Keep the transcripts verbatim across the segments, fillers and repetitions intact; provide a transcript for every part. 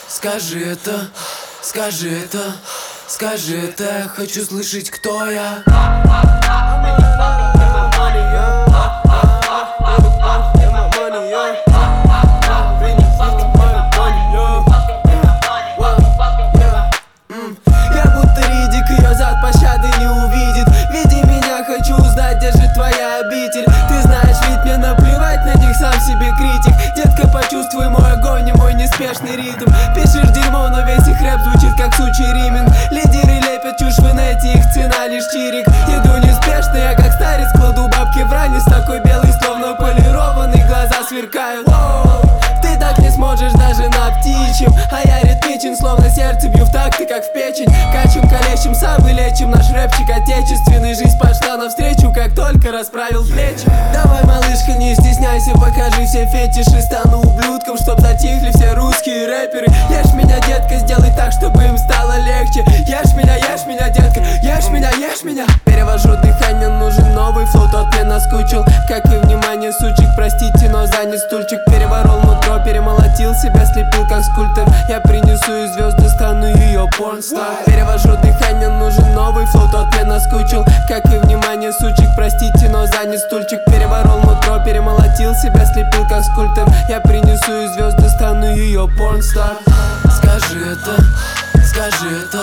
Скажи это, скажи это, скажи это, я хочу слышать, кто я. Я будто Риддик, ее зад пощады не увидит. Види меня, хочу узнать, где же твоя обитель. Ты знаешь, ведь мне наплевать на них, сам себе критик. Детка, почувствуй мой огонь и мой неспешный ритм. Пишешь дерьмо, но весь их рэп звучит как сучий риминг. Лидеры лепят чушь в инете, их цена лишь чирик. Иду неспешно, я как старец, кладу бабки в ранец. Такой белый, словно полированный, глаза сверкают. Ты так не сможешь даже на птичьем. А я ритмичен, словно сердце бью в такты, как в печень. Качем, калечим, сабы лечим. Наш рэпчик отечественный, жизнь пошла навстречу, как только расправил плечи. Давай, малышка, не стесняйся, покажи все фетиши. Стану ублюдком, чтоб затихли все русские рэперы. Ешь меня, детка, сделай так, чтобы им стало легче. Ешь меня, ешь меня, детка, ешь меня, ешь меня. Перевожу дыхание, нужен новый флоу, тот мне наскучил. Как и внимание, сучек, простите, но занят стульчик. Переворол нутро, перемолотил себя, слепил как скульптор. Я принесу и звезды, стану ее порнстар. Перевожу дыхание, нужен новый флоу, тот мне наскучил. Как и внимание, сучек, простите, но занят стульчик. Переворол нутро, перемолотил себя, слепил как скульптор. Я принесу и звезды, стану ее порнстар. Скажи это, скажи это,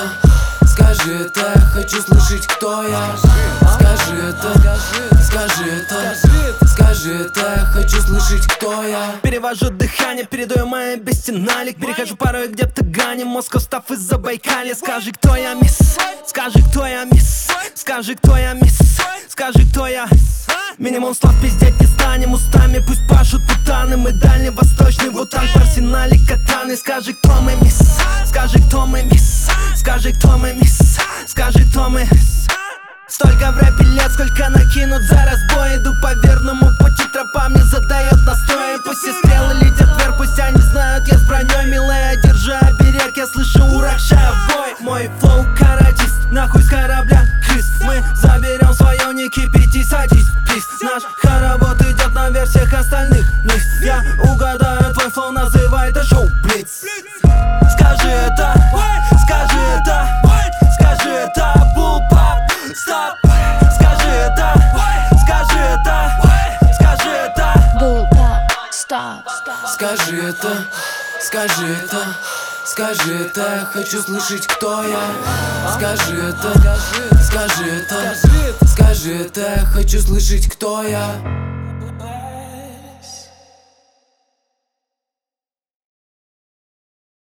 скажи это, я хочу слышать, кто я. Скажи это, скажи это, скажи это, я хочу слышать, кто я. Перевожу дыхание, передаю мои бестиналик. Перехожу порой где-то гане, мозг устав из Забайкалья. Скажи, кто я, мисс, скажи, кто я, мисс, скажи, кто я, мисс, скажи, кто я. Минимум слов пиздеть не станем устами, пусть пашут путаны. Мы дальневосточный вутанг в арсенале катаны. Скажи, кто мы, мисс, скажи, кто мы, мисс, скажи, кто мы, мисс, скажи, кто мы. Столько в рэпе лет, сколько накинут за разбой. Иду по верному пути, тропа мне задает настрой. Пусть все стрелы летят вверх, пусть они знают, я с броней. Милая, держи оберег, я слышу урагшая в бой. Мой флоу каратист, нахуй с корабля крыс. Мы заберем свое, не кипяти, садись, плиз. Наш хоровод идет на всех остальных низ. Я угадаю твой флоу, называй это шоу блиц. Скажи это, скажи это, скажи это, булпап, стоп. Скажи это, скажи это, скажи это, булпап, стоп. Скажи это, скажи это, скажи это, я хочу слышать, кто я. Скажи это, скажи это, скажи это, я хочу слышать, кто я.